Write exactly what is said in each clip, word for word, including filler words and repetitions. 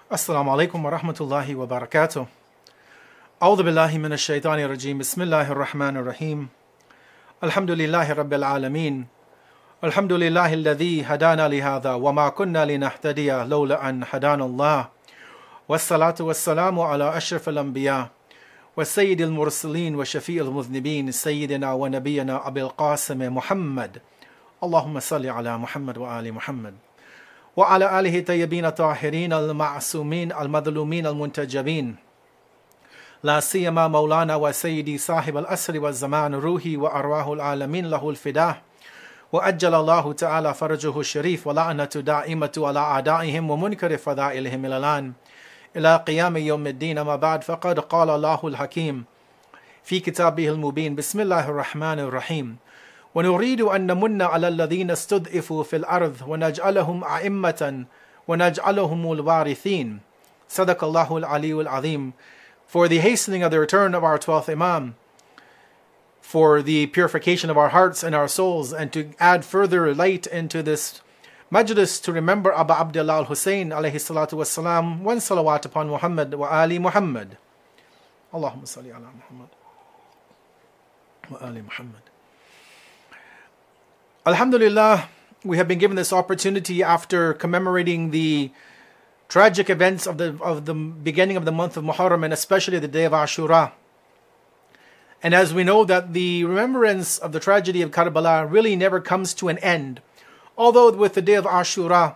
Assalamu alaikum wa rahmatullahi wa barakatuh. A'udhu billahi minash shaitani rajim. Bismillahir rahmanir rahim. Alhamdulillahi rabbil alameen. Alhamdulillahi alladhi hadana li hadha wa ma kunna linahtadiya lawla an hadana Allah. Wassalatu wassalamu ala ashrafil anbiya wa sayyidil mursalin wa shafi'il mudhnibin sayyidina wa nabiyyina Abil Qasim Muhammad. Allahumma salli ala Muhammad wa ali Muhammad. وعلى آله طيبين الطاهرين المعصومين المظلومين المنتجبين لا سيما مولانا وسيدي صاحب الأسر والزمان روحي وأرواح العالمين له الفداء وأجل الله تعالى فرجه الشريف ولعنة دائمة على أعدائهم ومنكر فضائلهم إلى الآن إلى قيام يوم الدين. ما بعد فقد قال الله الحكيم في كتابه المبين بسم الله الرحمن الرحيم ونريد أن نمن على الذين استضعفوا في الأرض ونجعلهم أئمة ونجعلهم الوارثين. صدق الله العلي العظيم. For the hastening of the return of our twelfth Imam, for the purification of our hearts and our souls, and to add further light into this majlis to remember Abu Abdullah al-Hussein alayhi salatu wassalam, one salawat upon Muhammad wa ali Muhammad. Allahumma salli ala Muhammad wa ali Muhammad. Alhamdulillah, we have been given this opportunity after commemorating the tragic events of the of the beginning of the month of Muharram, and especially the day of Ashura. And as we know that the remembrance of the tragedy of Karbala really never comes to an end, although with the day of Ashura,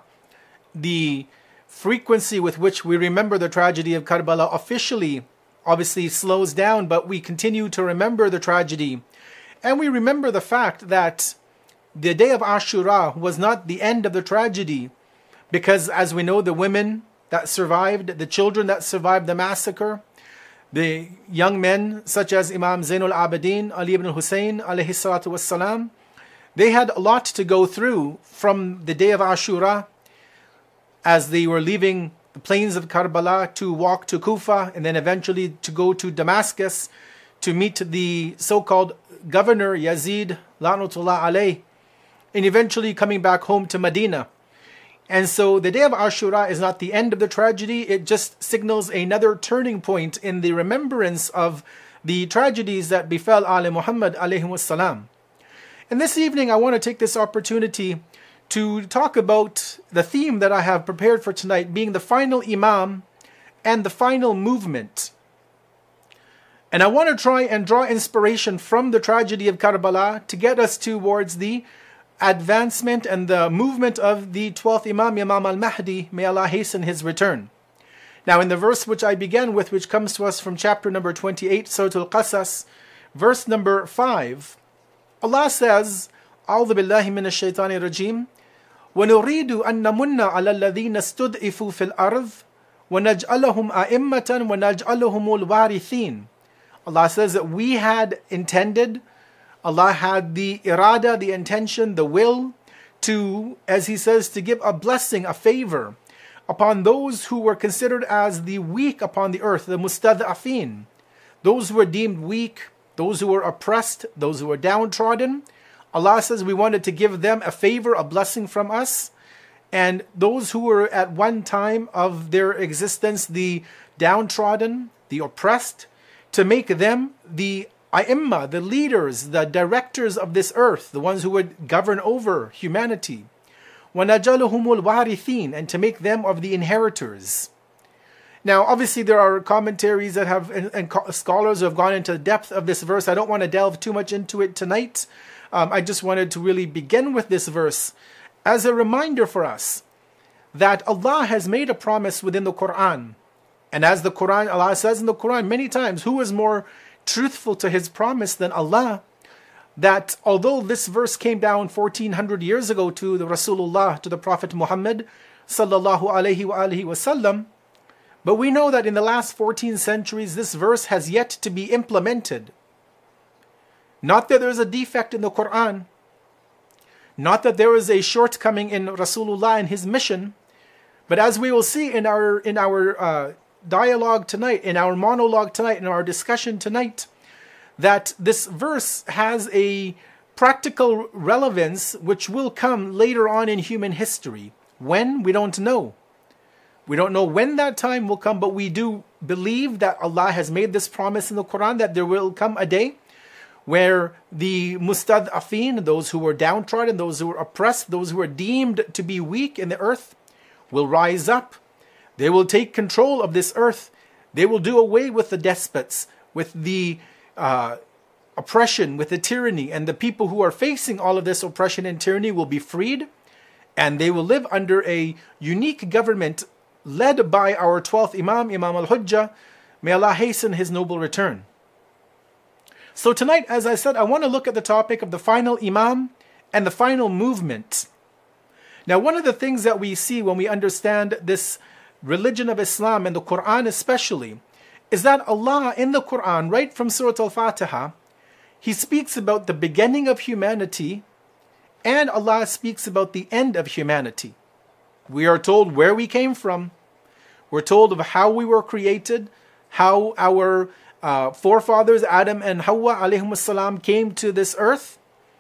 the frequency with which we remember the tragedy of Karbala officially obviously slows down, but we continue to remember the tragedy. And we remember the fact that the day of Ashura was not the end of the tragedy, because as we know, the women that survived, the children that survived the massacre, the young men such as Imam Zainul Abidin, Ali ibn Hussein alayhi salatu wassalam, they had a lot to go through from the day of Ashura as they were leaving the plains of Karbala to walk to Kufa and then eventually to go to Damascus to meet the so-called governor Yazid La'natullah alayh, and eventually coming back home to Medina. And so the day of Ashura is not the end of the tragedy, it just signals another turning point in the remembrance of the tragedies that befell Ali Muhammad alayhi wassalam. And this evening I want to take this opportunity to talk about the theme that I have prepared for tonight, being the final Imam and the final movement. And I want to try and draw inspiration from the tragedy of Karbala to get us towards the advancement and the movement of the twelfth Imam, Imam al-Mahdi, may Allah hasten his return. Now in the verse which I began with, which comes to us from chapter number twenty-eight, Surah Al-Qasas, verse number five, Allah says, أعوذ بالله من الشيطان الرجيم ونريد أن نمن على الذين استضعفوا في الأرض ونجعلهم أئمة ونجعلهم الوارثين. Allah says that we had intended, Allah had the irada, the intention, the will to, as He says, to give a blessing, a favor upon those who were considered as the weak upon the earth, the mustad'afin, those who were deemed weak, those who were oppressed, those who were downtrodden. Allah says we wanted to give them a favor, a blessing from us, and those who were at one time of their existence the downtrodden, the oppressed, to make them the A'imma, the leaders, the directors of this earth, the ones who would govern over humanity. وَنَجَلُهُمُ الْوَارِثِينَ, and to make them of the inheritors. Now, obviously, there are commentaries that have, and, and scholars who have gone into the depth of this verse. I don't want to delve too much into it tonight. Um, I just wanted to really begin with this verse as a reminder for us that Allah has made a promise within the Quran. And as the Quran, Allah says in the Quran many times, who is more truthful to His promise than Allah? That although this verse came down fourteen hundred years ago to the Rasulullah, to the Prophet Muhammad sallallahu alaihi wa alihi wasallam, but we know that in the last fourteen centuries this verse has yet to be implemented. Not that there is a defect in the Quran, not that there is a shortcoming in Rasulullah and his mission, but as we will see in our in our uh, dialogue tonight, in our monologue tonight, in our discussion tonight, that this verse has a practical relevance which will come later on in human history. When? We don't know. We don't know when that time will come, but we do believe that Allah has made this promise in the Quran that there will come a day where the mustad'afin, those who were downtrodden, those who were oppressed, those who were deemed to be weak in the earth, will rise up. They will take control of this earth. They will do away with the despots, with the uh, oppression, with the tyranny, and the people who are facing all of this oppression and tyranny will be freed, and they will live under a unique government led by our twelfth Imam, Imam al-Hujjah. May Allah hasten his noble return. So tonight, as I said, I want to look at the topic of the final Imam and the final movement. Now, one of the things that we see when we understand this religion of Islam and the Quran especially, is that Allah in the Quran, right from Surah Al-Fatiha, He speaks about the beginning of humanity, and Allah speaks about the end of humanity. We are told where we came from. We're told of how we were created, how our uh, forefathers Adam and Hawa alayhim salam came to this earth.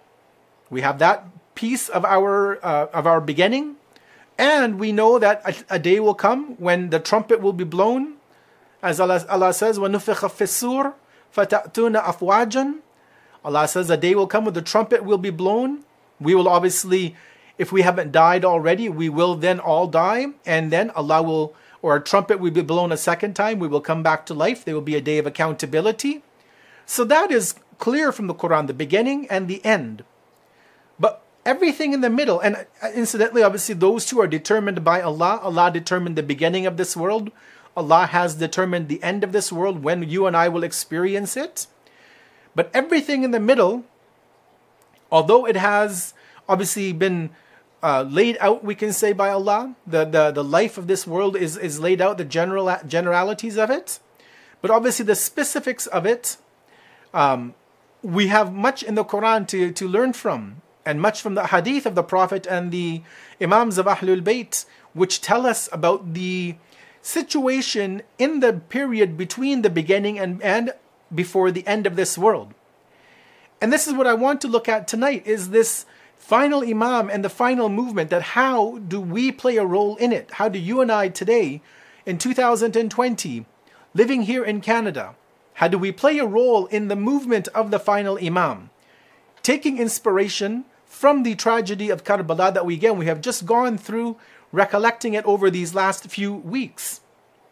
We have that piece of our uh, of our beginning, and we know that a, a day will come when the trumpet will be blown, as Allah, Allah says, وَنُفِخَ فِي السُّورِ فَتَأْتُونَ أَفْوَاجًا. Allah says a day will come when the trumpet will be blown. We will obviously, if we haven't died already, we will then all die, and then Allah will, or a trumpet will be blown a second time. We will come back to life. There will be a day of accountability. So that is clear from the Quran, the beginning and the end. But everything in the middle, and incidentally, obviously, those two are determined by Allah. Allah determined the beginning of this world. Allah has determined the end of this world when you and I will experience it. But everything in the middle, although it has obviously been uh, laid out, we can say, by Allah, the, the, the life of this world is, is laid out, the general generalities of it. But obviously the specifics of it, um, we have much in the Quran to, to learn from, and much from the hadith of the Prophet and the Imams of Ahlul Bayt, which tell us about the situation in the period between the beginning and, and before the end of this world. And this is what I want to look at tonight, is this final Imam and the final movement, that how do we play a role in it? How do you and I today, in two thousand twenty, living here in Canada, how do we play a role in the movement of the final Imam? Taking inspiration from the tragedy of Karbala that we, again, we have just gone through, recollecting it over these last few weeks.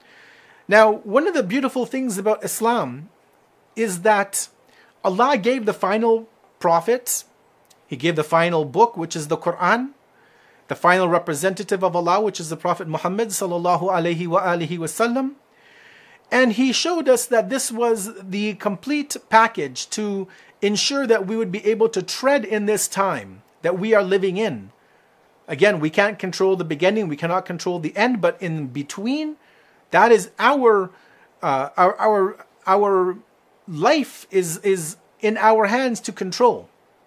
Now, one of the beautiful things about Islam is that Allah gave the final prophet, He gave the final book, which is the Quran, the final representative of Allah, which is the Prophet Muhammad sallallahu alaihi wa alihi wasallam, and He showed us that this was the complete package to ensure that we would be able to tread in this time that we are living in. Again, we can't control the beginning, we cannot control the end, but in between, that is our uh, our our our life is is in our hands to control.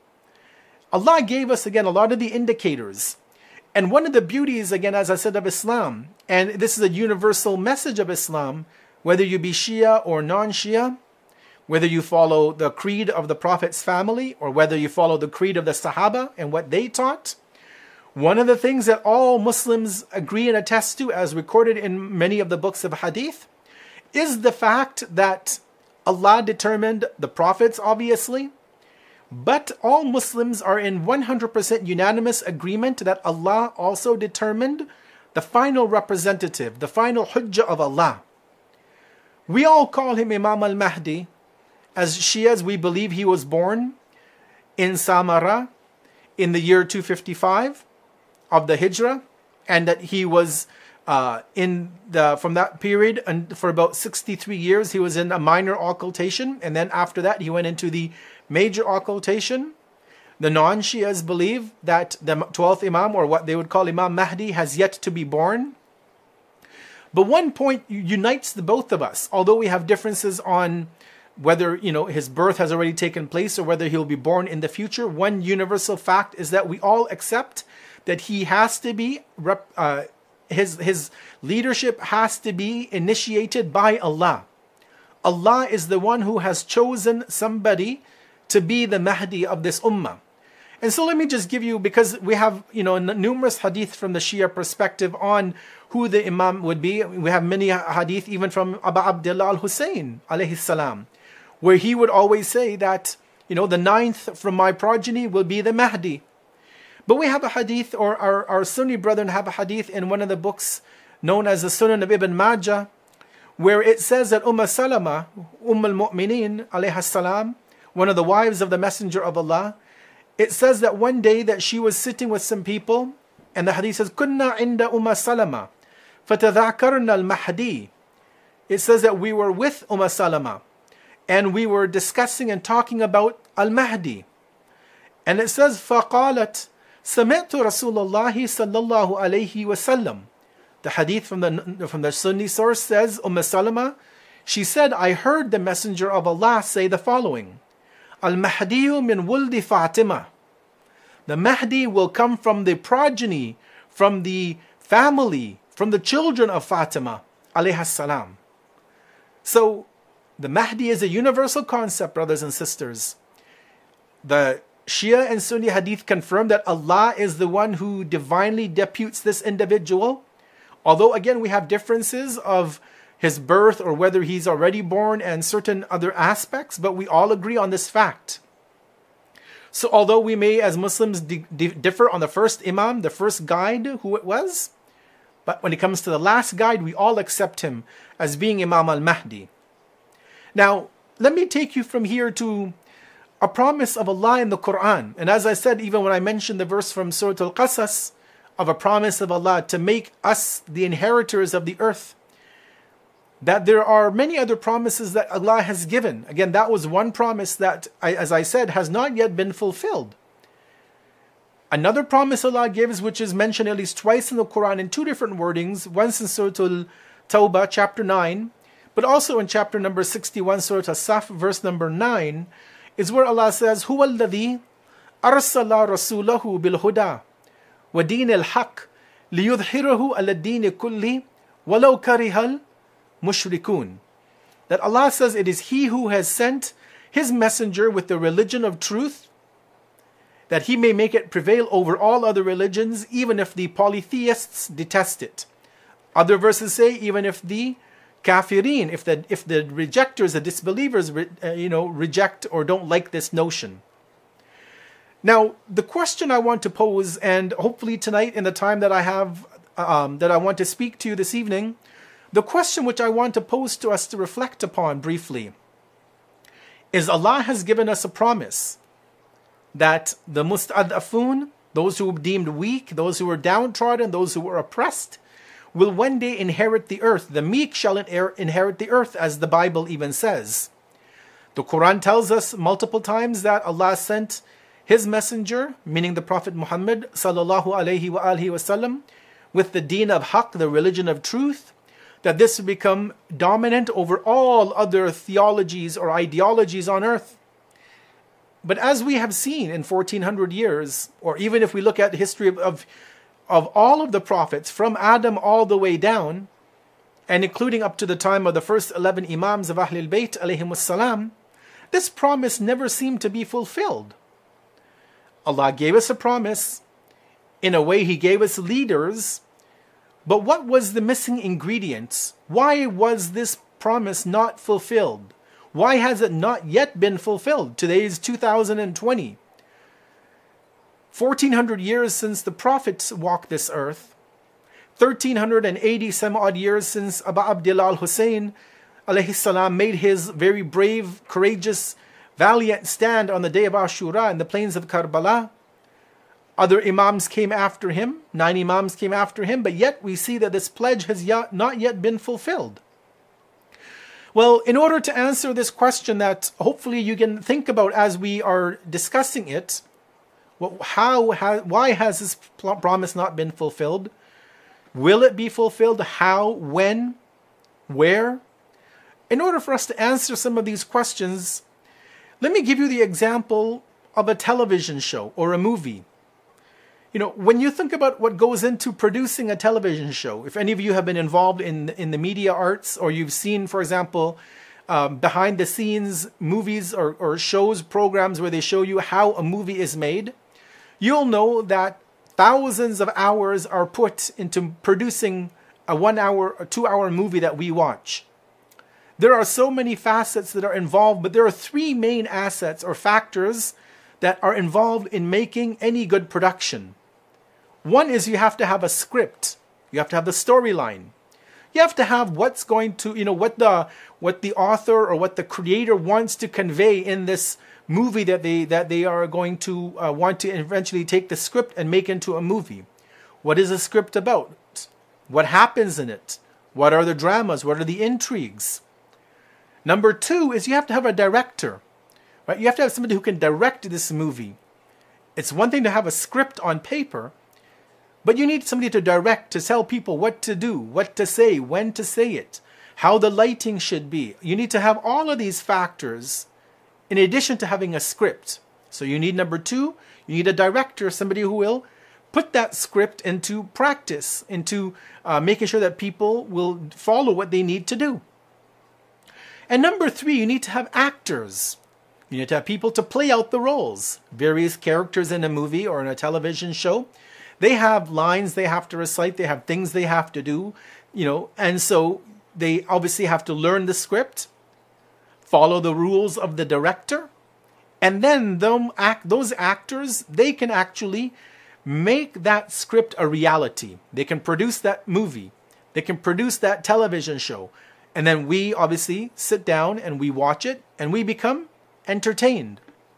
Allah gave us, again, a lot of the indicators. And one of the beauties, again, as I said, of Islam, and this is a universal message of Islam, whether you be Shia or non-Shia, whether you follow the creed of the Prophet's family, or whether you follow the creed of the Sahaba and what they taught, one of the things that all Muslims agree and attest to, as recorded in many of the books of Hadith, is the fact that Allah determined the prophets, obviously, but all Muslims are in one hundred percent unanimous agreement that Allah also determined the final representative, the final Hujjah of Allah. We all call him Imam al-Mahdi. As Shias, we believe he was born in Samarra in the year two fifty-five of the Hijrah, and that he was Uh, in the from that period, and for about sixty-three years, he was in a minor occultation, and then after that, he went into the major occultation. The non-Shias believe that the twelfth Imam, or what they would call Imam Mahdi, has yet to be born. But one point unites the both of us, although we have differences on whether, you know, his birth has already taken place or whether he'll be born in the future. One universal fact is that we all accept that he has to be rep, uh, His, his leadership has to be initiated by Allah. Allah is the one who has chosen somebody to be the Mahdi of this ummah. And so let me just give you, because we have, you know, numerous hadith from the Shia perspective on who the Imam would be. We have many hadith even from Abu Abdullah al-Hussein alayhi salam, where he would always say that, you know, the ninth from my progeny will be the Mahdi. But we have a hadith, or our, our Sunni brethren have a hadith in one of the books known as the Sunan of Ibn Majah, where it says that Umm Salama, Umm al-Mu'mineen alayha salam, one of the wives of the Messenger of Allah, it says that one day that she was sitting with some people, and the hadith says, Kunna inda Umm Salama, fatadhakarna al-Mahdi. It says that we were with Umm Salama, and we were discussing and talking about al-Mahdi. And it says, فَقَالَتْ سَمِعْتُ رَسُولَ اللَّهِ صَلَّى اللَّهُ عَلَيْهِ وَسَلَّمَ. The hadith from the, from the Sunni source says, Umm Salama, she said, I heard the Messenger of Allah say the following, Al-Mahdiyu min wuldi Fatima. The Mahdi will come from the progeny, from the family, from the children of Fatima, alayha salam. So, the Mahdi is a universal concept, brothers and sisters. The Shia and Sunni hadith confirm that Allah is the one who divinely deputes this individual. Although, again, we have differences of his birth or whether he's already born and certain other aspects, but we all agree on this fact. So although we may, as Muslims, di- di- differ on the first Imam, the first guide, who it was, but when it comes to the last guide, we all accept him as being Imam al-Mahdi. Now, let me take you from here to a promise of Allah in the Quran. And as I said, even when I mentioned the verse from Surah Al-Qasas, of a promise of Allah to make us the inheritors of the earth, that there are many other promises that Allah has given. Again, that was one promise that, as I said, has not yet been fulfilled. Another promise Allah gives, which is mentioned at least twice in the Quran in two different wordings, once in Surah Al-Tawbah, chapter nine, but also in chapter number sixty-one, Surah As-Saf, verse number nine, is where Allah says, هُوَ الَّذِي أَرْسَلَ رَسُولَهُ بِالْهُدَى وَدِينِ الْحَقِّ لِيُظْهِرَهُ عَلَى الدِّينِ كُلِّهِ وَلَوْ كَرِهَ الْمُشْرِكُونَ. That Allah says it is He who has sent His messenger with the religion of truth, that He may make it prevail over all other religions, even if the polytheists detest it. Other verses say, even if the kafirin, if the if the rejectors, the disbelievers, uh, you know, reject or don't like this notion. Now, the question I want to pose, and hopefully tonight in the time that I have, um, that I want to speak to you this evening, the question which I want to pose to us to reflect upon briefly is, Allah has given us a promise that the mustad'afun, those who were deemed weak, those who were downtrodden, those who were oppressed, will one day inherit the earth. The meek shall inherit the earth, as the Bible even says. The Quran tells us multiple times that Allah sent His messenger, meaning the Prophet Muhammad sallallahu alaihi wa alihi wasallam, with the deen of haqq, the religion of truth, that this would become dominant over all other theologies or ideologies on earth. But as we have seen in fourteen hundred years, or even if we look at the history of, of, of all of the prophets, from Adam all the way down, and including up to the time of the first eleven Imams of Ahlul Bayt alayhimus salam, this promise never seemed to be fulfilled. Allah gave us a promise. In a way, He gave us leaders. But what was the missing ingredients? Why was this promise not fulfilled? Why has it not yet been fulfilled? Today is two thousand twenty. fourteen hundred years since the prophets walked this earth. one thousand three hundred eighty some odd years since Abu Abdullah al-Hussein alayhi salam made his very brave, courageous, valiant stand on the day of Ashura in the plains of Karbala. Other Imams came after him, nine Imams came after him, but yet we see that this pledge has not yet been fulfilled. Well, in order to answer this question that hopefully you can think about as we are discussing it, how, how why has this promise not been fulfilled? Will it be fulfilled? How? When? Where? In order for us to answer some of these questions, let me give you the example of a television show or a movie. You know, when you think about what goes into producing a television show, if any of you have been involved in in the media arts, or you've seen, for example, um, behind the scenes movies or, or shows, programs where they show you how a movie is made, you'll know that thousands of hours are put into producing a one hour or two hour movie that we watch. There are so many facets that are involved, but there are three main assets or factors that are involved in making any good production. One is you have to have a script. You have to have the storyline. You have to have what's going to, you know, what the what the author or what the creator wants to convey in this movie that they that they are going to uh, want to eventually take the script and make into a movie. What is the script about? What happens in it? What are the dramas? What are the intrigues? Number two is you have to have a director, right? You have to have somebody who can direct this movie. It's one thing to have a script on paper, but you need somebody to direct, to tell people what to do, what to say, when to say it, how the lighting should be. You need to have all of these factors in addition to having a script. So you need number two, you need a director, somebody who will put that script into practice, into uh, making sure that people will follow what they need to do. And number three, you need to have actors. You need to have people to play out the roles. Various characters in a movie or in a television show, they have lines they have to recite, they have things they have to do, you know, and so they obviously have to learn the script, follow the rules of the director, and then them act, those actors, they can actually make that script a reality. They can produce that movie. They can produce that television show. And then we obviously sit down and we watch it and we become entertained.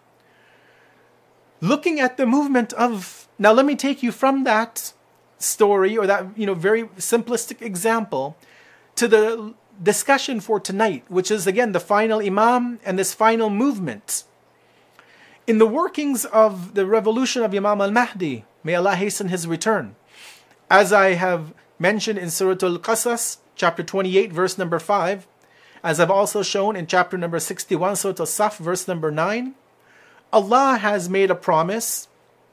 Looking at the movement of, now let me take you from that story or that, you know, very simplistic example to the discussion for tonight, which is again the final Imam and this final movement. In the workings of the revolution of Imam al-Mahdi, may Allah hasten his return, as I have mentioned in Surah Al-Qasas, chapter twenty-eight, verse number five, as I've also shown in chapter number sixty-one, Surah Al-Saf, verse number nine, Allah has made a promise.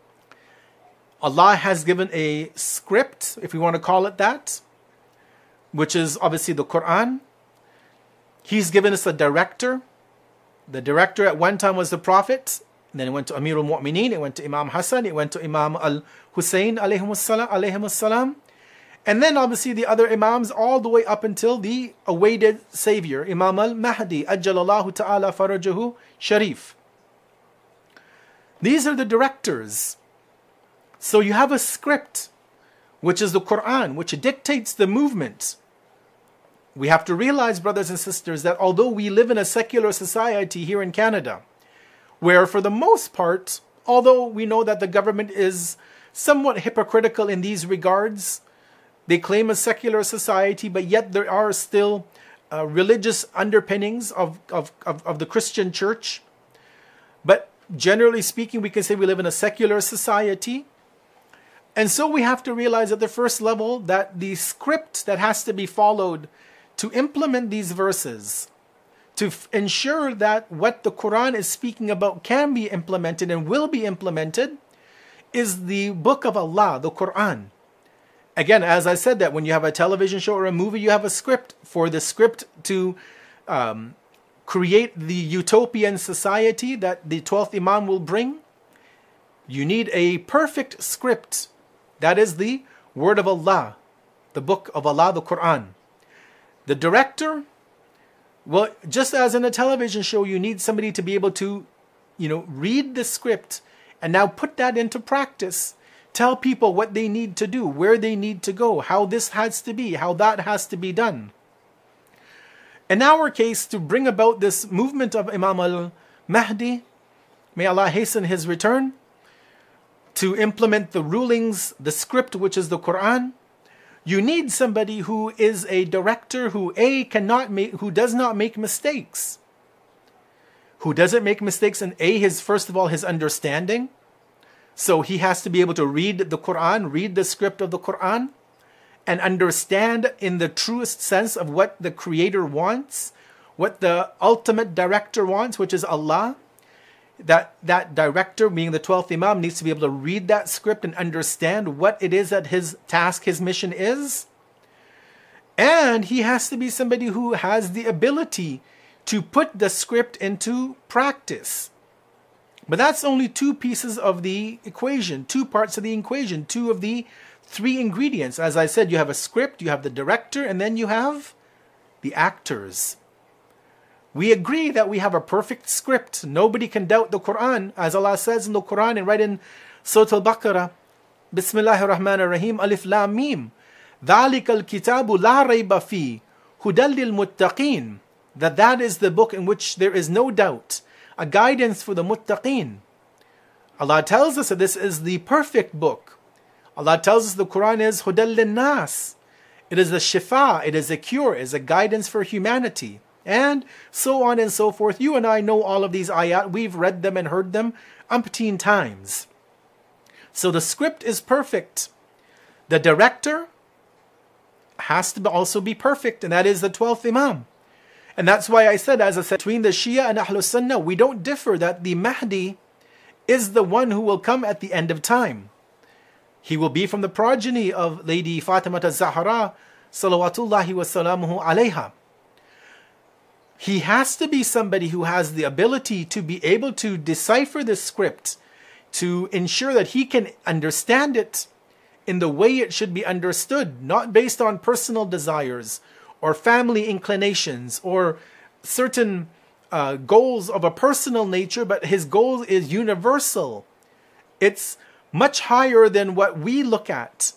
Allah has given a script, if we want to call it that, which is obviously the Quran. He's given us a director. The director at one time was the Prophet. Then it went to Amir al-Mu'mineen, it went to Imam Hassan, it went to Imam al-Hussein alayhimus salam. And then obviously the other Imams all the way up until the awaited Savior, Imam al-Mahdi, Ajjalallahu ta'ala farajahu sharif. These are the directors. So you have a script, which is the Quran, which dictates the movement. We have to realize, brothers and sisters, that although we live in a secular society here in Canada, where for the most part, although we know that the government is somewhat hypocritical in these regards, they claim a secular society, but yet there are still uh, religious underpinnings of, of, of, of the Christian church. But generally speaking, we can say we live in a secular society. And so we have to realize at the first level that the script that has to be followed to implement these verses, to f- ensure that what the Quran is speaking about can be implemented and will be implemented, is the book of Allah, the Quran. Again, as I said, that when you have a television show or a movie, you have a script. For the script to um, create the utopian society that the twelfth Imam will bring, you need a perfect script. That is the word of Allah, the book of Allah, the Quran. The director, well, just as in a television show, you need somebody to be able to, you know, read the script and now put that into practice. Tell people what they need to do, where they need to go, how this has to be, how that has to be done. In our case, to bring about this movement of Imam al-Mahdi, may Allah hasten his return, to implement the rulings, the script, which is the Quran, you need somebody who is a director who a cannot make, who does not make mistakes, who doesn't make mistakes in a his first of all his understanding. So he has to be able to read the Quran, read the script of the Quran, and understand in the truest sense of what the Creator wants, what the ultimate director wants, which is Allah. That that director, being the twelfth Imam, needs to be able to read that script and understand what it is that his task, his mission is. And he has to be somebody who has the ability to put the script into practice. But that's only two pieces of the equation, two parts of the equation, two of the three ingredients. As I said, you have a script, you have the director, and then you have the actors. We agree that we have a perfect script. Nobody can doubt the Quran. As Allah says in the Quran and right in Surah Al-Baqarah, Bismillahir Rahmanir Rahim, Alif Lam Mim, ذَلِكَ الْكِتَابُ لَا رَيْبَ فِيهِ هُدًى لِلْمُتَّقِينَ. That that is the book in which there is no doubt, a guidance for the muttaqeen. Allah tells us that this is the perfect book. Allah tells us the Quran is هُدًى لِلنَّاسِ. It is a shifa, it is a cure, it is a guidance for humanity. And so on and so forth. You and I know all of these ayat. We've read them and heard them umpteen times. So the script is perfect. The director has to also be perfect, and that is the twelfth Imam. And that's why I said, as I said, between the Shia and Ahlus Sunnah, we don't differ that the Mahdi is the one who will come at the end of time. He will be from the progeny of Lady Fatima az-Zahra, salawatullahi wa salamuhu alayha. He has to be somebody who has the ability to be able to decipher the script, to ensure that he can understand it in the way it should be understood, not based on personal desires or family inclinations or certain uh, goals of a personal nature, but his goal is universal. It's much higher than what we look at.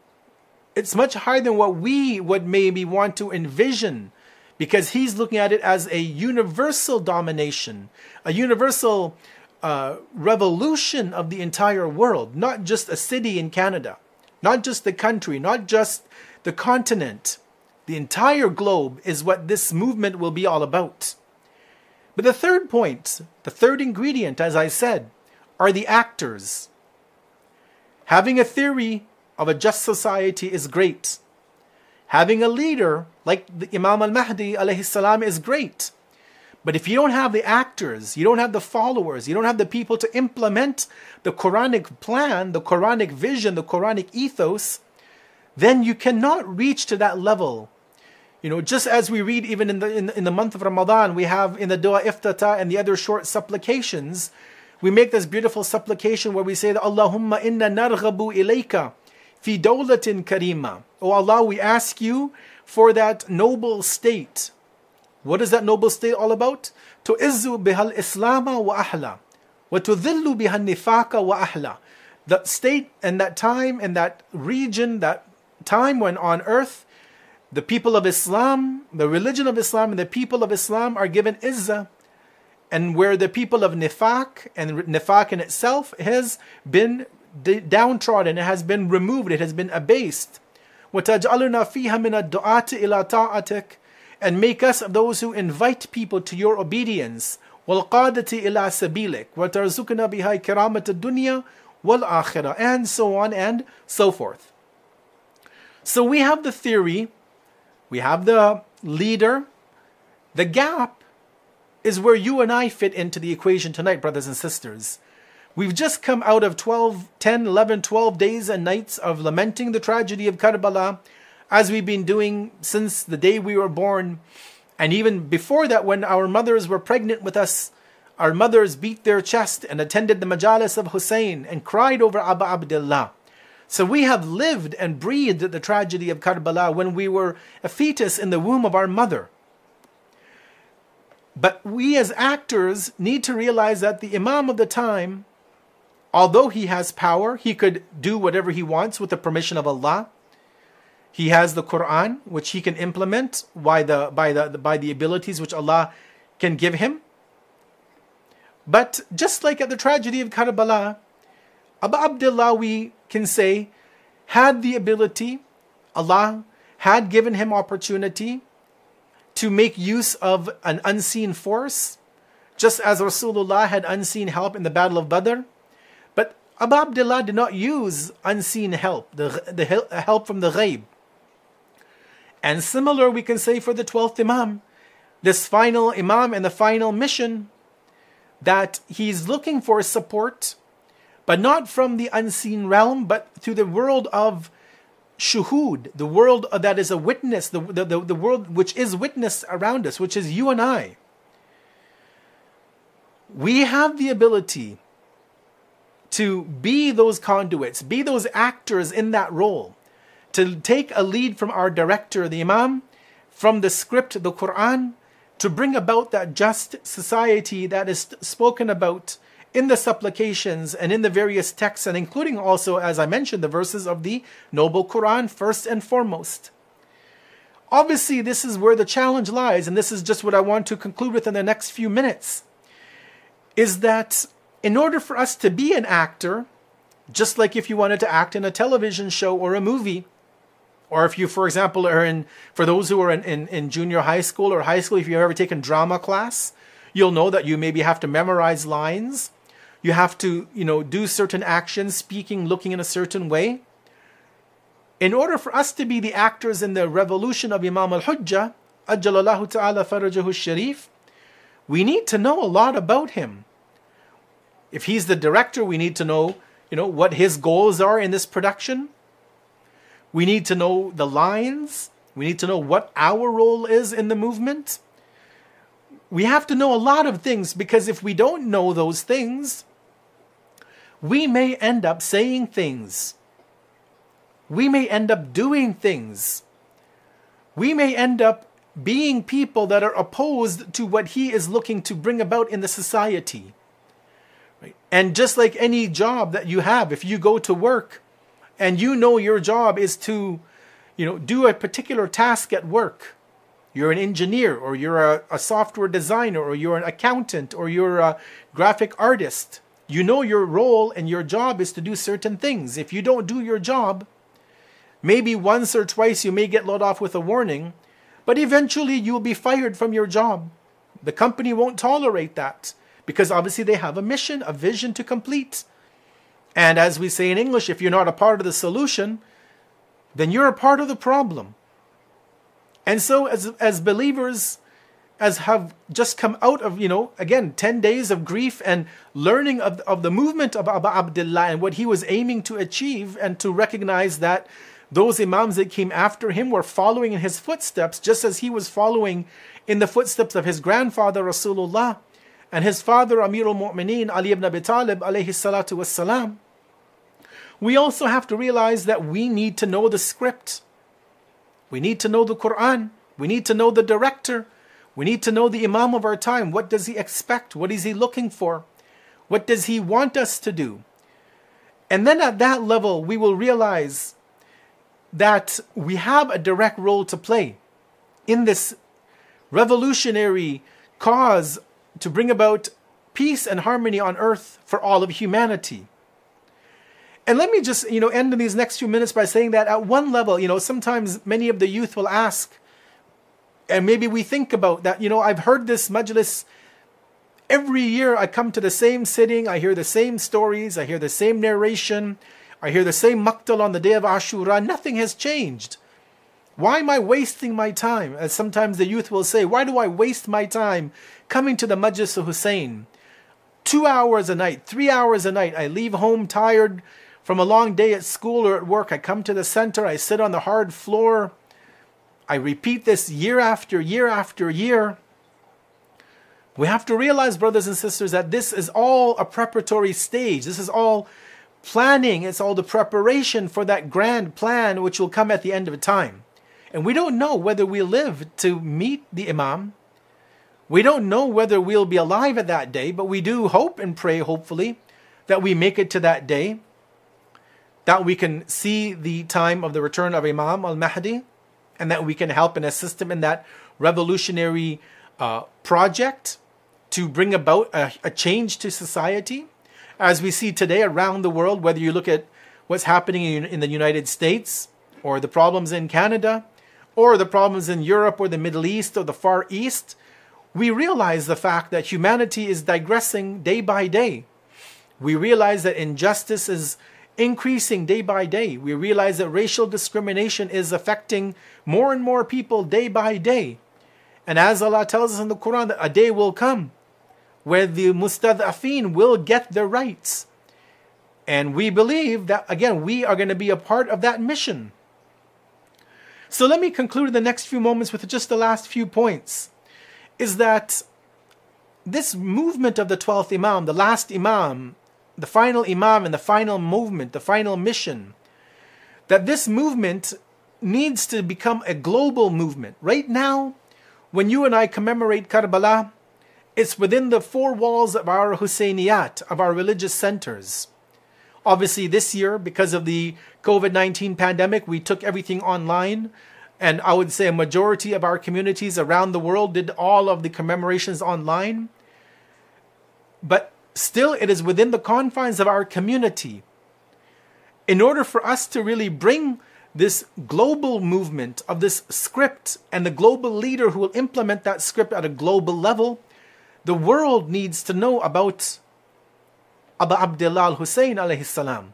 It's much higher than what we would maybe want to envision, because he's looking at it as a universal domination, a universal uh, revolution of the entire world, not just a city in Canada, not just the country, not just the continent. The entire globe is what this movement will be all about. But the third point, the third ingredient, as I said, are the actors. Having a theory of a just society is great. Having a leader like the Imam al-Mahdi alayhi salam is great. But if you don't have the actors, you don't have the followers, you don't have the people to implement the Quranic plan, the Quranic vision, the Quranic ethos, then you cannot reach to that level. You know, just as we read even in the in, in the month of Ramadan, we have in the Dua Iftata and the other short supplications, we make this beautiful supplication where we say that Allahumma inna narghabu ilayka fi dawlatin karima. Oh Allah, we ask you for that noble state. What is that noble state all about? Tu'izzu bihal islama wa ahla, wa tudhillu bihal nifaqa wa ahla. That state and that time and that region, that time when on earth the people of Islam, the religion of Islam and the people of Islam are given izzah, and where the people of nifaq and nifaq in itself has been downtrodden, it has been removed, it has been abased. وَتَجْعَلُنَا فِيهَا مِنَ الدُّعَاةِ إِلَىٰ تَاعَتِكَ, and make us of those who invite people to your obedience. وَالْقَادَةِ إِلَىٰ سَبِيلِكَ وَتَرْزُقْنَا بِهَا كِرَامَةَ الدُّنْيَا وَالْآخِرَةِ, and so on and so forth. So we have the theory, we have the leader. The gap is where you and I fit into the equation tonight, brothers and sisters. We've just come out of twelve, ten, eleven, twelve days and nights of lamenting the tragedy of Karbala, as we've been doing since the day we were born. And even before that, when our mothers were pregnant with us, our mothers beat their chest and attended the majalis of Hussein and cried over Abu Abdullah. So we have lived and breathed the tragedy of Karbala when we were a fetus in the womb of our mother. But we as actors need to realize that the Imam of the time, although he has power, he could do whatever he wants with the permission of Allah. He has the Quran, which he can implement by the, by the, by the abilities which Allah can give him. But just like at the tragedy of Karbala, Abu Abdullah, we can say, had the ability, Allah had given him opportunity to make use of an unseen force, just as Rasulullah had unseen help in the Battle of Badr. But Abu Abdullah did not use unseen help, the, the help from the ghaib. And similar we can say for the twelfth Imam, this final Imam and the final mission, that he's looking for support, but not from the unseen realm, but through the world of shuhud, the world that is a witness, the, the, the, the world which is witness around us, which is you and I. We have the ability to be those conduits, be those actors in that role, to take a lead from our director, the Imam, from the script, the Quran, to bring about that just society that is spoken about in the supplications and in the various texts, and including also, as I mentioned, the verses of the Noble Quran first and foremost. Obviously, this is where the challenge lies, and this is just what I want to conclude with in the next few minutes, is that in order for us to be an actor, just like if you wanted to act in a television show or a movie, or if you, for example, are in, for those who are in, in, in junior high school or high school, if you've ever taken drama class, you'll know that you maybe have to memorize lines. You have to, you know, do certain actions, speaking, looking in a certain way. In order for us to be the actors in the revolution of Imam al-Hujjah, Ajjalallahu ta'ala farajahu sharif, we need to know a lot about him. If he's the director, we need to know, you know, what his goals are in this production. We need to know the lines. We need to know what our role is in the movement. We have to know a lot of things, because if we don't know those things, we may end up saying things. We may end up doing things. We may end up being people that are opposed to what he is looking to bring about in the society. Right? And just like any job that you have, if you go to work and you know your job is to, you know, do a particular task at work, you're an engineer, or you're a, a software designer, or you're an accountant, or you're a graphic artist. You know your role and your job is to do certain things. If you don't do your job, maybe once or twice you may get let off with a warning, but eventually you'll be fired from your job. The company won't tolerate that, because obviously they have a mission, a vision to complete. And as we say in English, if you're not a part of the solution, then you're a part of the problem. And so as, as believers, as have just come out of, you know, again, ten days of grief and learning of, of the movement of Abu Abdullah and what he was aiming to achieve, and to recognize that those imams that came after him were following in his footsteps, just as he was following in the footsteps of his grandfather Rasulullah and his father Amirul Mu'mineen Ali ibn Abi Talib alayhi salatu wassalam. We also have to realize that we need to know the script. We need to know the Quran. We need to know the director. We need to know the Imam of our time. What does he expect? What is he looking for? What does he want us to do? And then at that level, we will realize that we have a direct role to play in this revolutionary cause to bring about peace and harmony on earth for all of humanity. And let me just, you know, end in these next few minutes by saying that at one level, you know, sometimes many of the youth will ask, and maybe we think about that, you know, I've heard this majlis every year. I come to the same sitting, I hear the same stories, I hear the same narration, I hear the same maqtal on the day of Ashura. Nothing has changed. Why am I wasting my time? As sometimes the youth will say, why do I waste my time coming to the Majlis of Hussein? Two hours a night, three hours a night. I leave home tired from a long day at school or at work. I come to the center, I sit on the hard floor. I repeat this year after year after year. We have to realize, brothers and sisters, that this is all a preparatory stage. This is all planning. It's all the preparation for that grand plan which will come at the end of time. And we don't know whether we'll live to meet the Imam. We don't know whether we'll be alive at that day, but we do hope and pray, hopefully, that we make it to that day, that we can see the time of the return of Imam al-Mahdi, and that we can help and assist him in that revolutionary uh, project to bring about a, a change to society. As we see today around the world, whether you look at what's happening in, in the United States, or the problems in Canada, or the problems in Europe, or the Middle East, or the Far East, we realize the fact that humanity is digressing day by day. We realize that injustice is increasing day by day. We realize that racial discrimination is affecting more and more people day by day. And as Allah tells us in the Quran, that a day will come where the mustad'afin will get their rights. And we believe that, again, we are going to be a part of that mission. So let me conclude the next few moments with just the last few points. Is that this movement of the twelfth Imam, the last Imam, the final imam and the final movement, the final mission, that this movement needs to become a global movement. Right now, when you and I commemorate Karbala, it's within the four walls of our Husayniyat, of our religious centers. Obviously, this year, because of the COVID nineteen pandemic, we took everything online. And I would say a majority of our communities around the world did all of the commemorations online. But still, it is within the confines of our community. In order for us to really bring this global movement of this script and the global leader who will implement that script at a global level, the world needs to know about Abu Abdullah al-Hussein alayhi salam.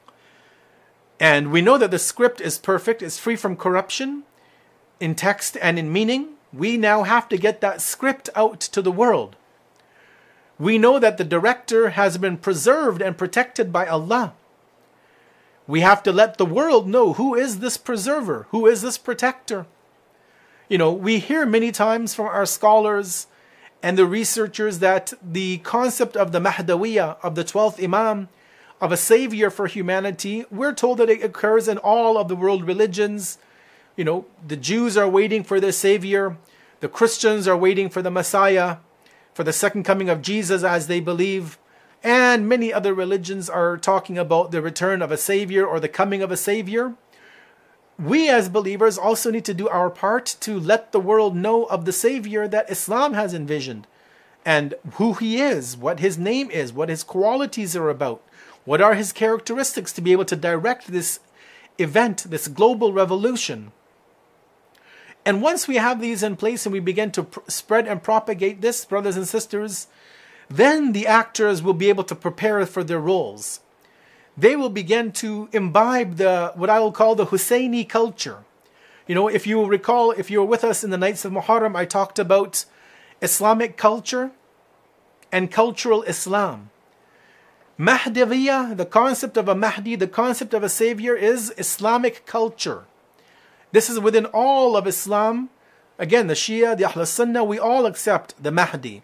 And we know that the script is perfect, it's free from corruption in text and in meaning. We now have to get that script out to the world. We know that the director has been preserved and protected by Allah. We have to let the world know who is this preserver, who is this protector. You know, we hear many times from our scholars and the researchers that the concept of the Mahdawiyah, of the twelfth Imam, of a savior for humanity, we're told that it occurs in all of the world religions. You know, the Jews are waiting for their savior. The Christians are waiting for the Messiah, for the second coming of Jesus as they believe. And many other religions are talking about the return of a savior or the coming of a savior. We as believers also need to do our part to let the world know of the savior that Islam has envisioned and who he is, what his name is, what his qualities are about, what are his characteristics to be able to direct this event, this global revolution. And once we have these in place and we begin to pr- spread and propagate this, brothers and sisters, then the actors will be able to prepare for their roles. They will begin to imbibe the what I will call the Husseini culture. You know, if you recall, if you were with us in the nights of Muharram, I talked about Islamic culture and cultural Islam. Mahdawiyah, the concept of a Mahdi, the concept of a savior is Islamic culture. This is within all of Islam. Again, the Shia, the Ahl Sunnah, we all accept the Mahdi.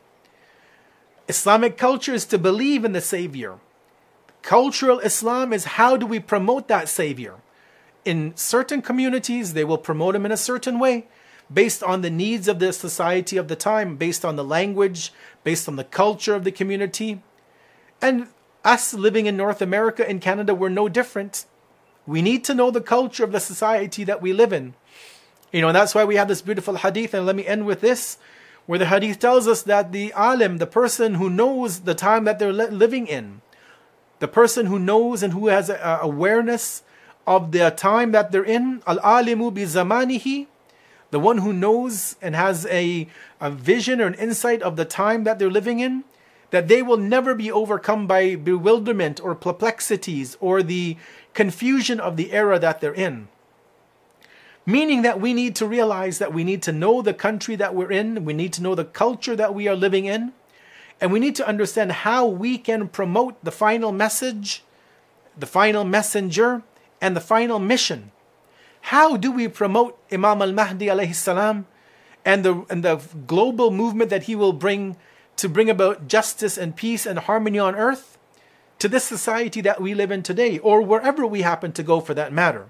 Islamic culture is to believe in the savior. Cultural Islam is how do we promote that savior. In certain communities, they will promote him in a certain way, based on the needs of the society of the time, based on the language, based on the culture of the community. And us living in North America and Canada, we're no different. We need to know the culture of the society that we live in. You know, and that's why we have this beautiful hadith, and let me end with this, where the hadith tells us that the alim, the person who knows the time that they're living in, the person who knows and who has a, a awareness of the time that they're in, al-alimu bi zamanihi, the one who knows and has a, a vision or an insight of the time that they're living in, that they will never be overcome by bewilderment or perplexities or the confusion of the era that they're in. Meaning that we need to realize that we need to know the country that we're in, we need to know the culture that we are living in, and we need to understand how we can promote the final message, the final messenger, and the final mission. How do we promote Imam al-Mahdi alayhi salam and the, and the global movement that he will bring to bring about justice and peace and harmony on earth to this society that we live in today, or wherever we happen to go for that matter?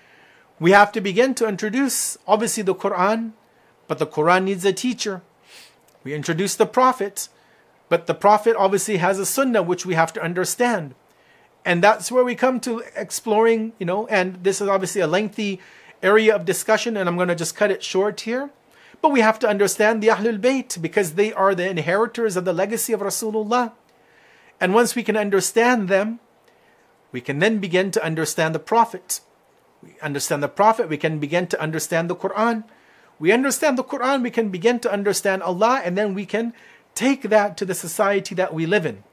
We have to begin to introduce, obviously, the Quran, but the Quran needs a teacher. We introduce the Prophet, but the Prophet obviously has a Sunnah which we have to understand. And that's where we come to exploring, you know, and this is obviously a lengthy area of discussion, and I'm going to just cut it short here. But we have to understand the Ahlul Bayt, because they are the inheritors of the legacy of Rasulullah. And once we can understand them, we can then begin to understand the Prophet. We understand the Prophet, we can begin to understand the Quran. We understand the Quran, we can begin to understand Allah, and then we can take that to the society that we live in.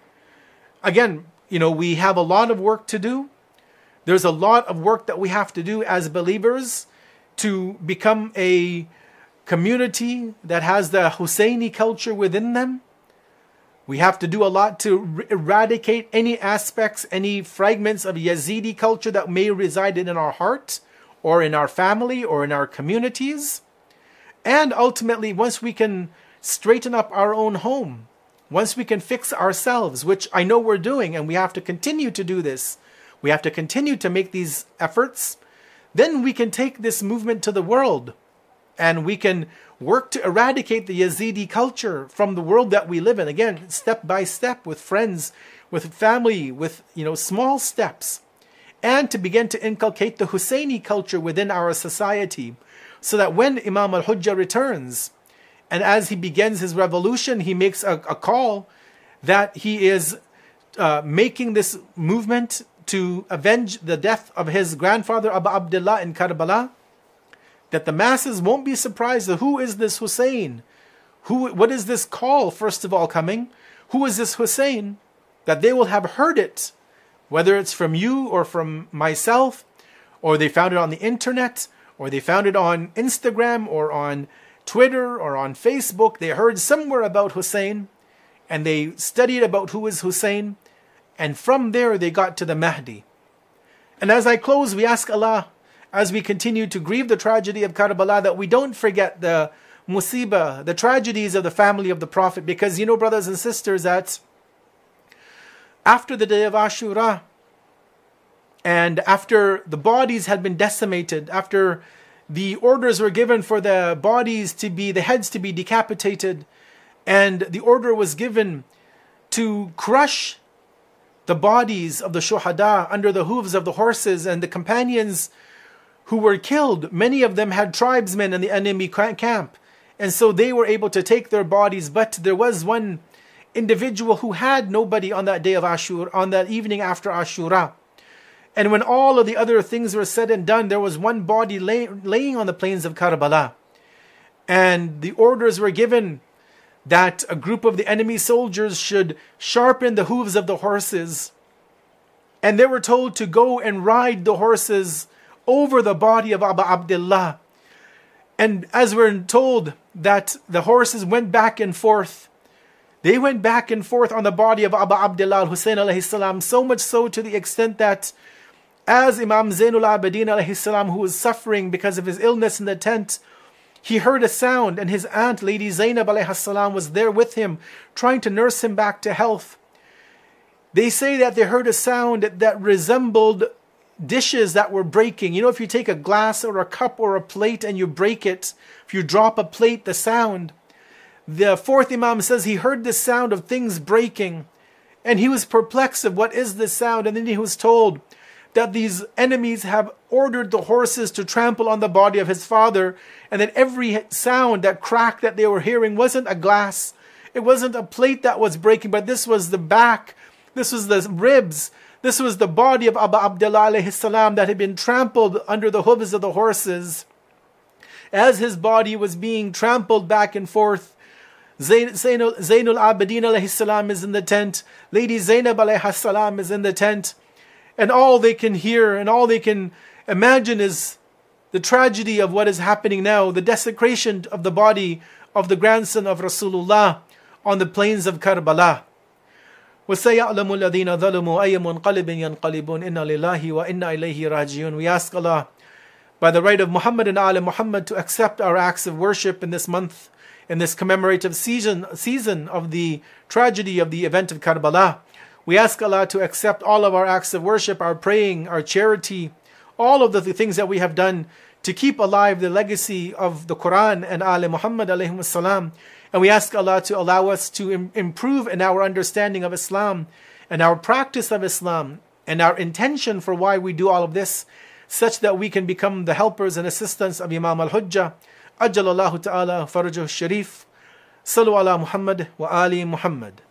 Again, you know, we have a lot of work to do. There's a lot of work that we have to do as believers to become a community that has the Husseini culture within them. We have to do a lot to eradicate any aspects, any fragments of Yazidi culture that may reside in our heart, or in our family, or in our communities. And ultimately, once we can straighten up our own home, once we can fix ourselves, which I know we're doing, and we have to continue to do this, we have to continue to make these efforts, then we can take this movement to the world, and we can work to eradicate the Yazidi culture from the world that we live in. Again, step by step, with friends, with family, with, you know, small steps, and to begin to inculcate the Husseini culture within our society, so that when Imam al-Hujjah returns, and as he begins his revolution, he makes a, a call that he is uh, making this movement to avenge the death of his grandfather Abu Abdullah in Karbala, that the masses won't be surprised. Who is this Hussein? Who? What is this call, first of all, coming? Who is this Hussein? That they will have heard it, whether it's from you or from myself, or they found it on the internet, or they found it on Instagram or on Twitter or on Facebook. They heard somewhere about Hussein, and they studied about who is Hussein, and from there they got to the Mahdi. And as I close, we ask Allah, as we continue to grieve the tragedy of Karbala, that we don't forget the musibah, the tragedies of the family of the Prophet. Because, you know, brothers and sisters, that after the day of Ashura, and after the bodies had been decimated, after the orders were given for the bodies to be, the heads to be decapitated, and the order was given to crush the bodies of the shuhada under the hooves of the horses, and the companions who were killed, many of them had tribesmen in the enemy camp, and so they were able to take their bodies. But there was one individual who had nobody on that day of Ashura, on that evening after Ashura. And when all of the other things were said and done, there was one body lay, laying on the plains of Karbala. And the orders were given that a group of the enemy soldiers should sharpen the hooves of the horses. And they were told to go and ride the horses over the body of Abu Abdullah. And as we're told that the horses went back and forth, they went back and forth on the body of Abu Abdullah al-Hussein alayhi salam, so much so to the extent that as Imam Zainul Abidin alayhi salam, who was suffering because of his illness in the tent, he heard a sound, and his aunt, Lady Zainab alayhi salam, was there with him, trying to nurse him back to health. They say that they heard a sound that resembled dishes that were breaking. You know, if you take a glass or a cup or a plate and you break it, if you drop a plate, the sound. The fourth Imam says he heard the sound of things breaking, and he was perplexed of what is this sound. And then he was told that these enemies have ordered the horses to trample on the body of his father, and that every sound, that crack that they were hearing, wasn't a glass, it wasn't a plate that was breaking, but this was the back, this was the ribs, this was the body of Abu Abdullah alayhi salam that had been trampled under the hooves of the horses. As his body was being trampled back and forth, Zain, Zainul, Zainul Abidin alayhi salam is in the tent, Lady Zainab alayhi salam is in the tent, and all they can hear and all they can imagine is the tragedy of what is happening now, the desecration of the body of the grandson of Rasulullah on the plains of Karbala. وَسَيَعْلَمُ الَّذِينَ ظَلَمُوا أَيَّ مُنْقَلِبٍ يَنْقَلِبُونَ إِنَّا لِلَّهِ وَإِنَّا إِلَيْهِ رَاجِعُونَ. We ask Allah, by the right of Muhammad and Ali Muhammad, to accept our acts of worship in this month, in this commemorative season, season of the tragedy of the event of Karbala. We ask Allah to accept all of our acts of worship, our praying, our charity, all of the things that we have done to keep alive the legacy of the Quran and Ali Muhammad alayhi salam. And we ask Allah to allow us to im- improve in our understanding of Islam and our practice of Islam and our intention for why we do all of this, such that we can become the helpers and assistants of Imam al-Hujjah. Ajjalallahu ta'ala farajahu sharif. Sallu ala Muhammad wa ali Muhammad.